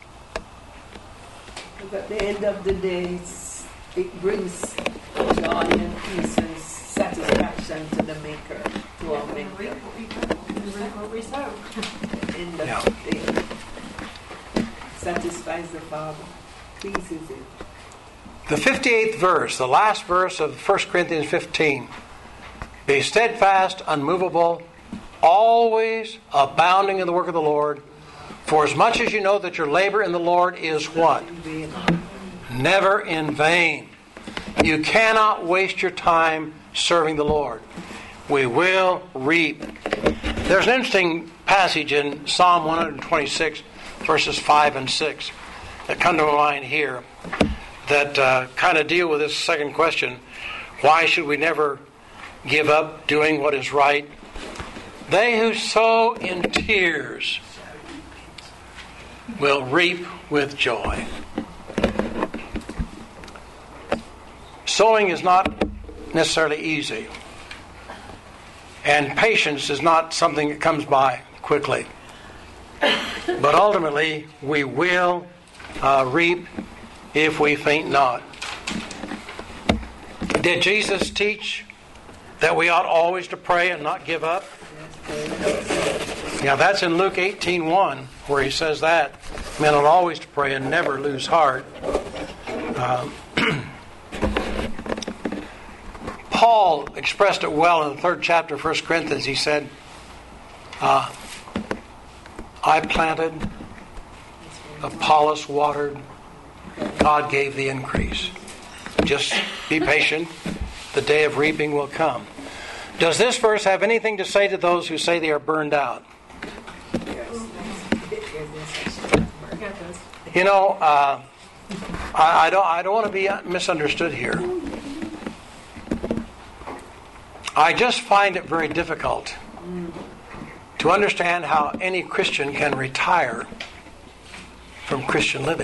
Because at the end of the day, it brings joy and peace and satisfaction to the Maker, to our And reap Maker. what we sow. In the Yeah. day. Satisfies the Father. Pleases Him. The 58th verse, the last verse of 1 Corinthians 15. Be steadfast, unmovable, always abounding in the work of the Lord, for as much as you know that your labor in the Lord is what? Never in vain. You cannot waste your time serving the Lord. We will reap. There's an interesting passage in Psalm 126, verses 5 and 6 that come to mind here that kind of deal with this second question. Why should we never give up doing what is right? They who sow in tears will reap with joy. Sowing is not necessarily easy. And patience is not something that comes by quickly. But ultimately, we will reap if we faint not. Did Jesus teach that we ought always to pray and not give up? Yeah, that's in Luke 18:1, where he says that. Men ought always to pray and never lose heart. Paul expressed it well in the 3rd chapter of 1 Corinthians. He said, I planted, Apollos watered, God gave the increase. Just be patient. The day of reaping will come. Does this verse have anything to say to those who say they are burned out? You know, I don't want to be misunderstood here. I just find it very difficult to understand how any Christian can retire from Christian living.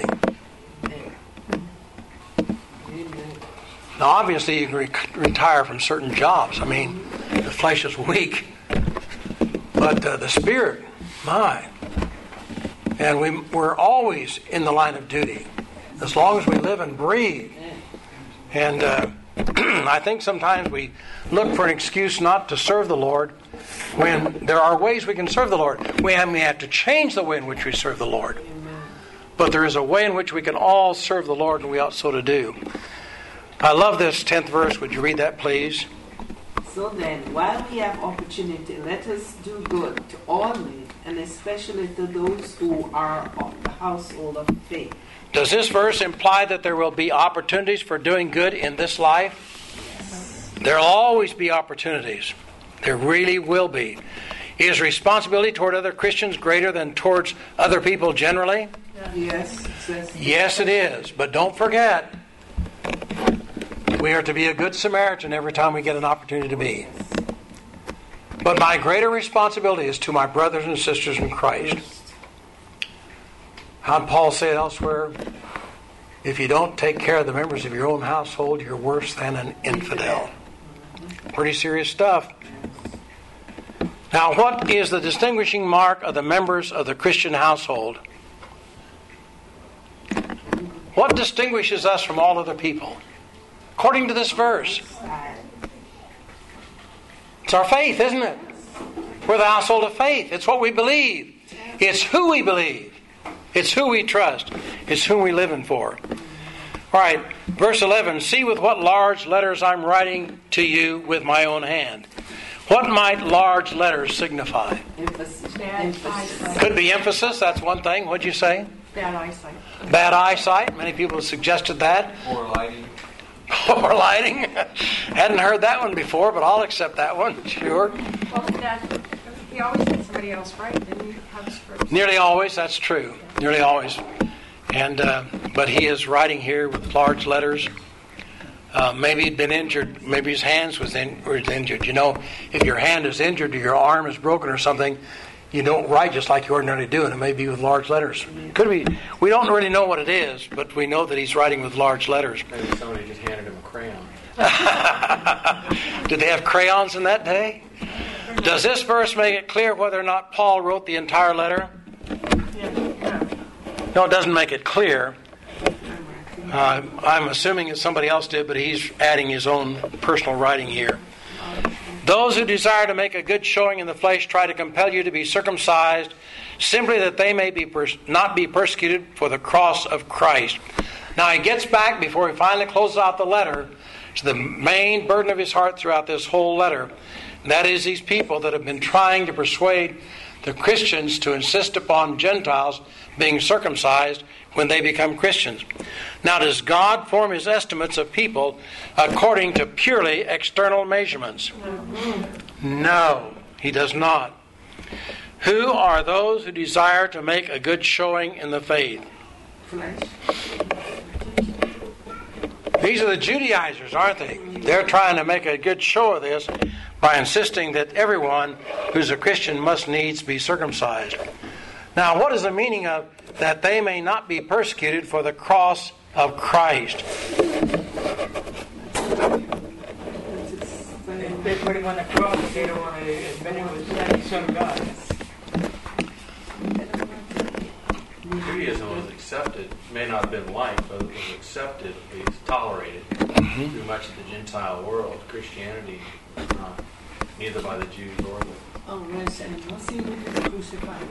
Now, obviously, you can retire from certain jobs. I mean, the flesh is weak, but the spirit, my. And we're always in the line of duty, as long as we live and breathe. And I think sometimes we look for an excuse not to serve the Lord when there are ways we can serve the Lord. We have to change the way in which we serve the Lord. But there is a way in which we can all serve the Lord, and we ought so to do. I love this 10th verse. Would you read that, please? So then, while we have opportunity, let us do good to all men, and especially to those who are of the household of faith. Does this verse imply that there will be opportunities for doing good in this life? Yes. There will always be opportunities. There really will be. Is responsibility toward other Christians greater than towards other people generally? Yes. Yes, it is. But don't forget, we are to be a good Samaritan every time we get an opportunity to be. But my greater responsibility is to my brothers and sisters in Christ. How did Paul say it elsewhere? If you don't take care of the members of your own household, you're worse than an infidel. Pretty serious stuff. Now, what is the distinguishing mark of the members of the Christian household? What distinguishes us from all other people? According to this verse, it's our faith, isn't it? We're the household of faith. It's what we believe. It's who we believe. It's who we trust. It's whom we live in for. All right, verse 11. See with what large letters I'm writing to you with my own hand. What might large letters signify? Emphasis. Could be emphasis. That's one thing. What'd you say? Bad eyesight. Bad eyesight. Many people have suggested that. Or lighting. Or lighting. Hadn't heard that one before, but I'll accept that one. Sure. Well, Dad, he always had somebody else write, didn't he? First. Nearly always, that's true. Nearly always. And but he is writing here with large letters. Maybe he'd been injured. Maybe his hands was injured. You know, if your hand is injured or your arm is broken or something, you don't write just like you ordinarily do, and it may be with large letters. Could be. We don't really know what it is, but we know that he's writing with large letters. Maybe somebody just handed him a crayon. Did they have crayons in that day? Does this verse make it clear whether or not Paul wrote the entire letter? No, it doesn't make it clear. I'm assuming that somebody else did, but he's adding his own personal writing here. Those who desire to make a good showing in the flesh try to compel you to be circumcised, simply that they may not be persecuted for the cross of Christ. Now he gets back, before he finally closes out the letter, to the main burden of his heart throughout this whole letter. And that is these people that have been trying to persuade the Christians to insist upon Gentiles being circumcised when they become Christians. Now, does God form His estimates of people according to purely external measurements? No, He does not. Who are those who desire to make a good showing in the faith? These are the Judaizers, aren't they? They're trying to make a good show of this by insisting that everyone who's a Christian must needs be circumcised. Now, what is the meaning of that they may not be persecuted for the cross of Christ? If they put him on the cross, they don't want to admit him as the Son of God. Judaism was accepted, may not have been liked, but it was accepted, at least tolerated, through much of the Gentile world. Christianity was not, neither by the Jews or the... Oh, yes, and what's he with the crucified?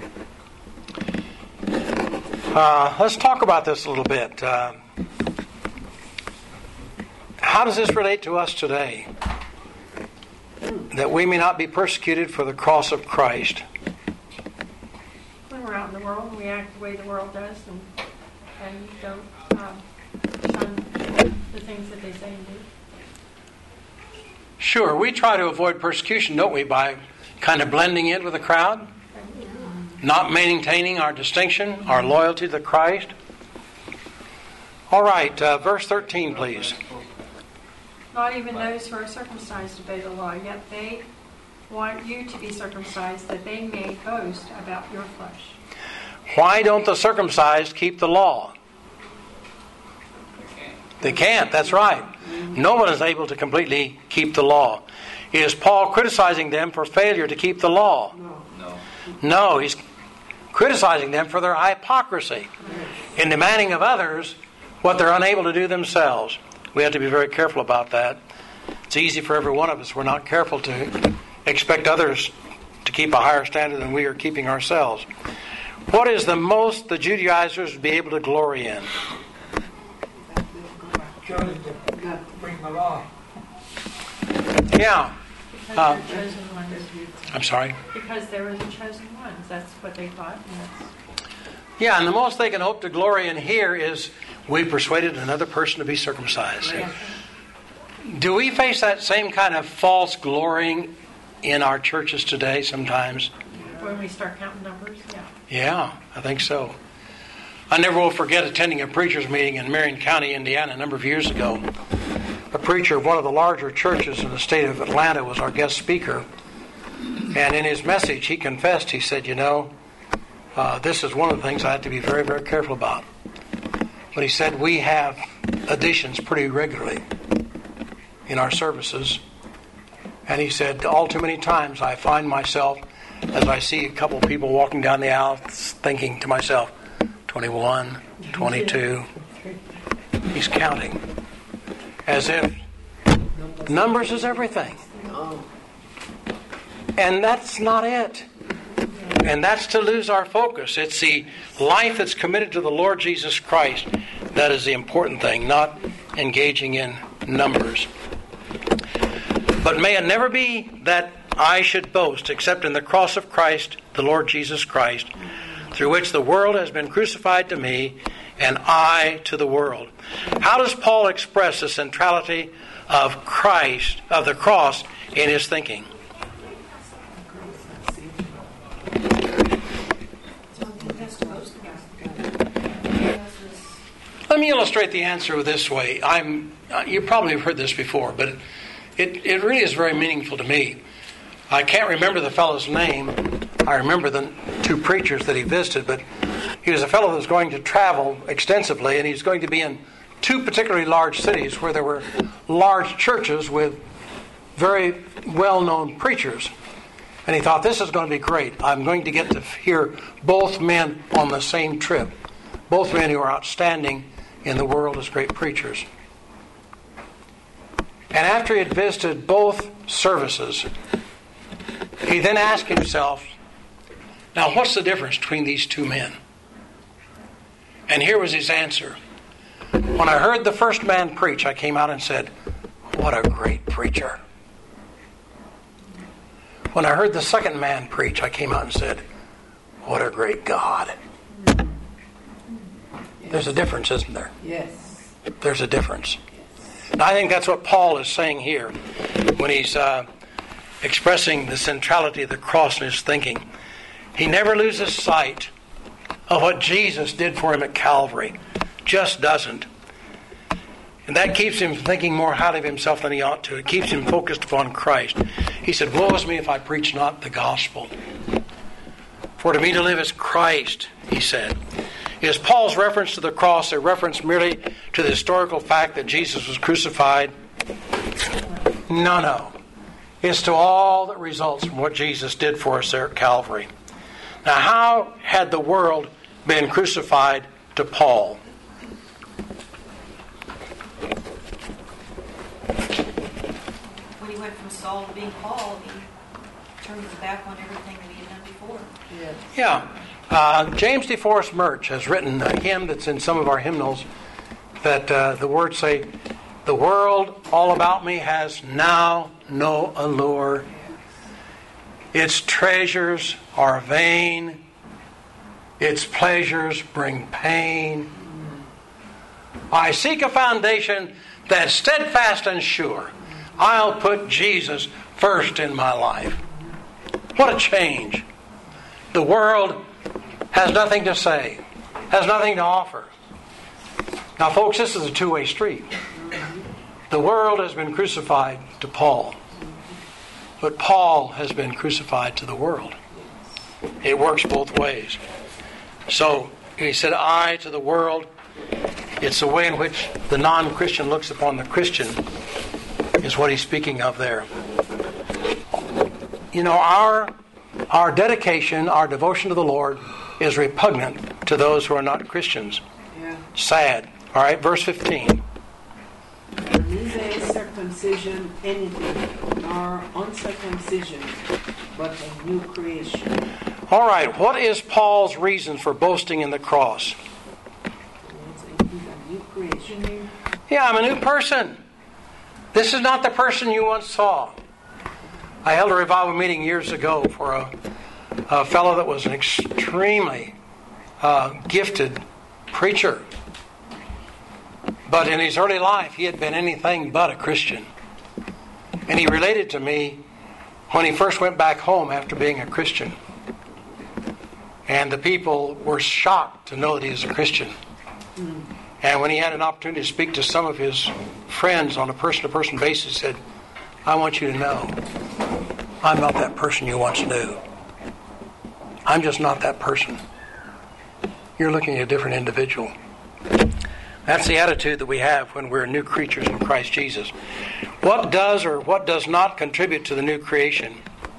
Let's talk about this a little bit. How does this relate to us today? That we may not be persecuted for the cross of Christ. When we're out in the world, we act the way the world does and don't shun the things that they say and do. Sure, we try to avoid persecution, don't we, by kind of blending in with the crowd? Not maintaining our distinction, our loyalty to Christ. All right, verse 13, please. Not even those who are circumcised obey the law, yet they want you to be circumcised, that they may boast about your flesh. Why don't the circumcised keep the law? They can't, that's right. No one is able to completely keep the law. Is Paul criticizing them for failure to keep the law? No, he's criticizing them for their hypocrisy in demanding of others what they're unable to do themselves. We have to be very careful about that. It's easy for every one of us. We're not careful to expect others to keep a higher standard than we are keeping ourselves. What is the most the Judaizers would be able to glory in? Chosen to bring the law. Yeah. Because they're chosen ones. I'm sorry? Because they were the chosen ones. That's what they thought. Yeah, and the most they can hope to glory in here is we persuaded another person to be circumcised. Do we face that same kind of false glorying in our churches today sometimes? When we start counting numbers, Yeah, I think so. I never will forget attending a preacher's meeting in Marion County, Indiana, a number of years ago. A preacher of one of the larger churches in the state of Atlanta was our guest speaker. And in his message, he confessed, he said, this is one of the things I have to be very, very careful about. But he said, we have additions pretty regularly in our services. And he said, all too many times I find myself, as I see a couple of people walking down the aisle, thinking to myself, 21, 22. He's counting. As if numbers is everything. And that's not it. And that's to lose our focus. It's the life that's committed to the Lord Jesus Christ that is the important thing, not engaging in numbers. But may it never be that I should boast except in the cross of Christ, the Lord Jesus Christ, through which the world has been crucified to me and I to the world. How does Paul express the centrality of Christ, of the cross, in his thinking? Let me illustrate the answer this way. You probably have heard this before, but it really is very meaningful to me. I can't remember the fellow's name. I remember the two preachers that he visited, but he was a fellow that was going to travel extensively, and he was going to be in two particularly large cities where there were large churches with very well-known preachers. And he thought, this is going to be great. I'm going to get to hear both men on the same trip. Both men who are outstanding in the world as great preachers. And after he had visited both services, he then asked himself, now what's the difference between these two men? And here was his answer. When I heard the first man preach, I came out and said, what a great preacher. When I heard the second man preach, I came out and said, what a great God. There's a difference, isn't there? Yes. There's a difference. And I think that's what Paul is saying here when he's expressing the centrality of the cross in his thinking. He never loses sight of what Jesus did for him at Calvary. Just doesn't. And that keeps him thinking more highly of himself than he ought to. It keeps him focused upon Christ. He said, woe is me if I preach not the gospel. For to me to live is Christ, he said. Is Paul's reference to the cross a reference merely to the historical fact that Jesus was crucified? No. It's to all that results from what Jesus did for us there at Calvary. Now, how had the world been crucified to Paul? When he went from Saul to being Paul, he turned his back on everything that he had done before. Yeah. James DeForest Murch has written a hymn that's in some of our hymnals that the words say, the world all about me has now no allure. Its treasures are vain. Its pleasures bring pain. I seek a foundation that's steadfast and sure. I'll put Jesus first in my life. What a change. The world has nothing to say, has nothing to offer. Now, folks, this is a two-way street. The world has been crucified to Paul, but Paul has been crucified to the world. It works both ways. So, he said, I to the world. It's the way in which the non-Christian looks upon the Christian is what he's speaking of there. You know, our dedication, our devotion to the Lord is repugnant to those who are not Christians. Yeah. Sad. All right, verse 15. Neither circumcision anything, nor uncircumcision, but a new creation. All right, what is Paul's reason for boasting in the cross? He's a new creation. Yeah, I'm a new person. This is not the person you once saw. I held a revival meeting years ago for a fellow that was an extremely gifted preacher. But in his early life, he had been anything but a Christian. And he related to me when he first went back home after being a Christian. And the people were shocked to know that he was a Christian. And when he had an opportunity to speak to some of his friends on a person-to-person basis, he said, I want you to know, I'm not that person you once knew. I'm just not that person. You're looking at a different individual. That's the attitude that we have when we're new creatures in Christ Jesus. What does or what does not contribute to the new creation?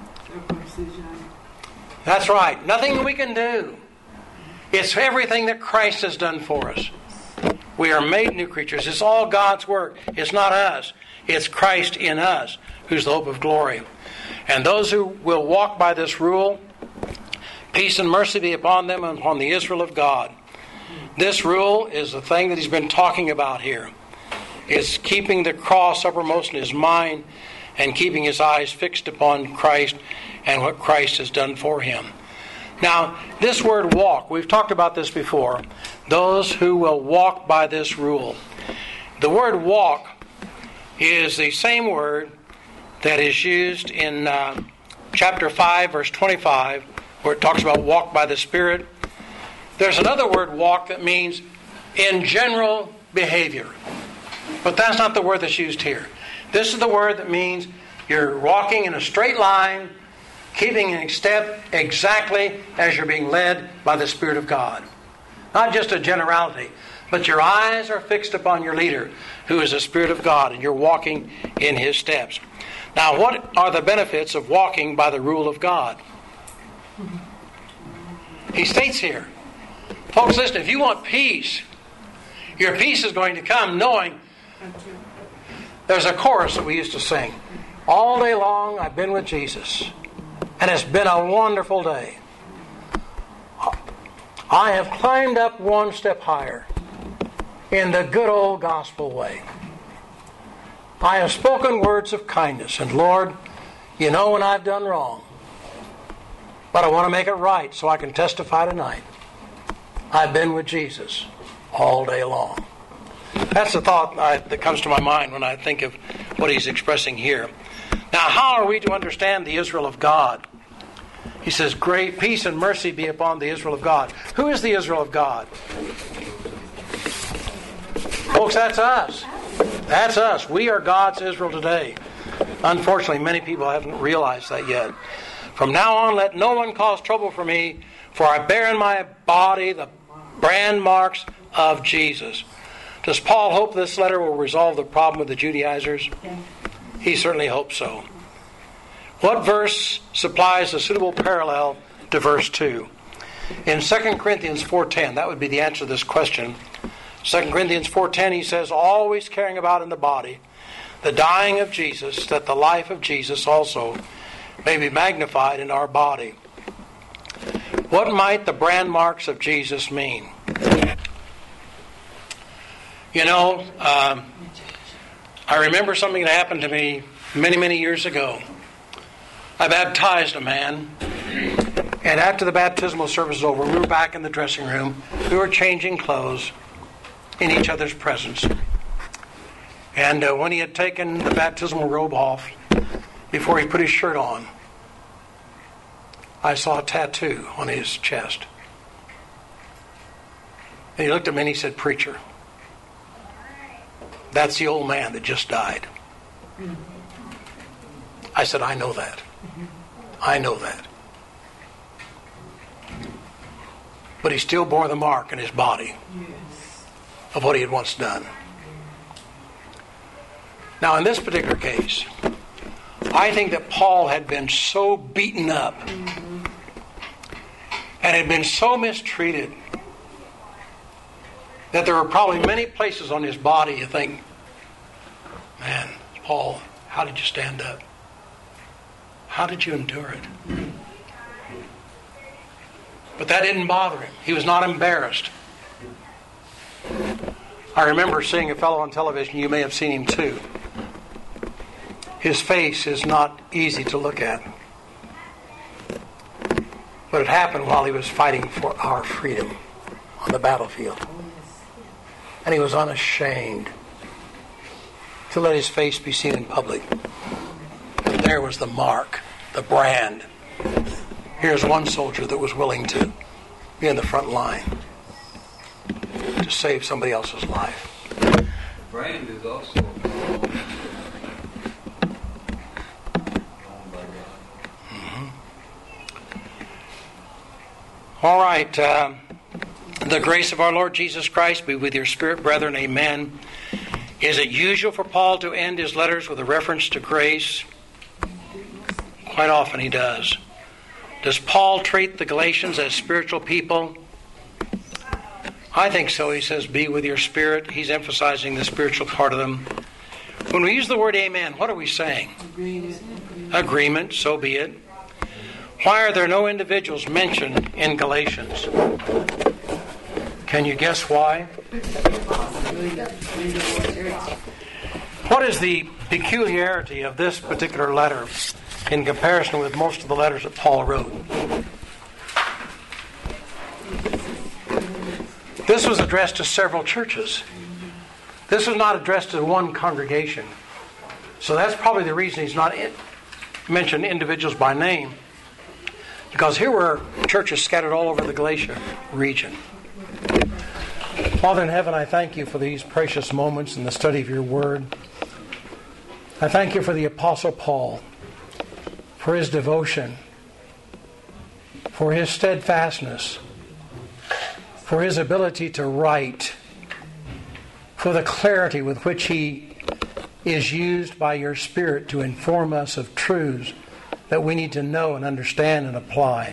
That's right. Nothing we can do. It's everything that Christ has done for us. We are made new creatures. It's all God's work. It's not us. It's Christ in us, who's the hope of glory. And those who will walk by this rule, peace and mercy be upon them and upon the Israel of God. This rule is the thing that he's been talking about here. It's keeping the cross uppermost in his mind and keeping his eyes fixed upon Christ and what Christ has done for him. Now, this word walk, we've talked about this before. Those who will walk by this rule. The word walk is the same word that is used in chapter 5, verse 25, where it talks about walk by the Spirit. There's another word, walk, that means in general behavior. But that's not the word that's used here. This is the word that means you're walking in a straight line, keeping in step exactly as you're being led by the Spirit of God. Not just a generality, but your eyes are fixed upon your leader, who is the Spirit of God, and you're walking in His steps. Now, what are the benefits of walking by the rule of God? He states here, folks, listen, if you want peace, your peace is going to come knowing. There's a chorus that we used to sing. All day long I've been with Jesus. And it's been a wonderful day. I have climbed up one step higher in the good old gospel way. I have spoken words of kindness. And Lord, you know when I've done wrong. But I want to make it right so I can testify tonight. I've been with Jesus all day long. That's the thought that comes to my mind when I think of what he's expressing here. Now, how are we to understand the Israel of God? He says, great peace and mercy be upon the Israel of God. Who is the Israel of God? Folks, that's us. That's us. We are God's Israel today. Unfortunately, many people haven't realized that yet. From now on, let no one cause trouble for me, for I bear in my body the brand marks of Jesus. Does Paul hope this letter will resolve the problem with the Judaizers? He certainly hopes so. What verse supplies a suitable parallel to verse 2? In 2 Corinthians 4:10, that would be the answer to this question. 2 Corinthians 4:10, he says, always carrying about in the body the dying of Jesus, that the life of Jesus also may be magnified in our body. What might the brand marks of Jesus mean? You know, I remember something that happened to me many, many years ago. I baptized a man, and after the baptismal service was over, we were back in the dressing room. We were changing clothes in each other's presence. And when he had taken the baptismal robe off, before he put his shirt on, I saw a tattoo on his chest. And he looked at me and he said, "Preacher, that's the old man that just died." I said, "I know that. I know that." But he still bore the mark in his body of what he had once done. Now, in this particular case, I think that Paul had been so beaten up and had been so mistreated that there were probably many places on his body you think, "Man, Paul, how did you stand up? How did you endure it?" But that didn't bother him. He was not embarrassed. I remember seeing a fellow on television, you may have seen him too. His face is not easy to look at. But it happened while he was fighting for our freedom on the battlefield. And he was unashamed to let his face be seen in public. And there was the mark, the brand. Here's one soldier that was willing to be in the front line to save somebody else's life. Brand is also owned by God. All right. The grace of our Lord Jesus Christ be with your spirit, brethren. Amen. Is it usual for Paul to end his letters with a reference to grace? Quite often he does. Does Paul treat the Galatians as spiritual people? I think so. He says, be with your spirit. He's emphasizing the spiritual part of them. When we use the word amen, what are we saying? Agreement, so be it. Why are there no individuals mentioned in Galatians? Can you guess why? What is the peculiarity of this particular letter in comparison with most of the letters that Paul wrote? This was addressed to several churches. This was not addressed to one congregation. So that's probably the reason he's not mentioned individuals by name. Because here were churches scattered all over the Galatia region. Father in heaven, I thank you for these precious moments in the study of your word. I thank you for the Apostle Paul, for his devotion, for his steadfastness, for his ability to write, for the clarity with which he is used by your Spirit to inform us of truths that we need to know and understand and apply.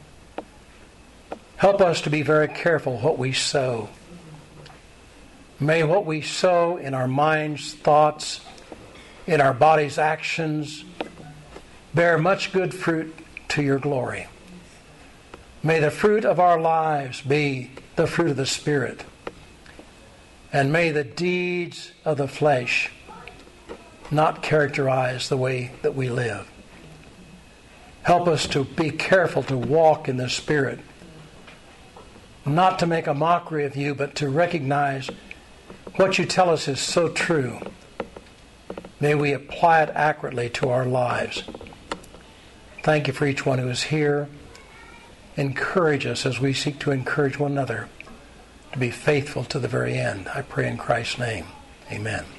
Help us to be very careful what we sow. May what we sow in our minds, thoughts, in our bodies' actions, bear much good fruit to your glory. May the fruit of our lives be the fruit of the Spirit. And may the deeds of the flesh not characterize the way that we live. Help us to be careful to walk in the Spirit, not to make a mockery of you, but to recognize what you tell us is so true. May we apply it accurately to our lives. Thank you for each one who is here. Encourage us as we seek to encourage one another to be faithful to the very end. I pray in Christ's name. Amen.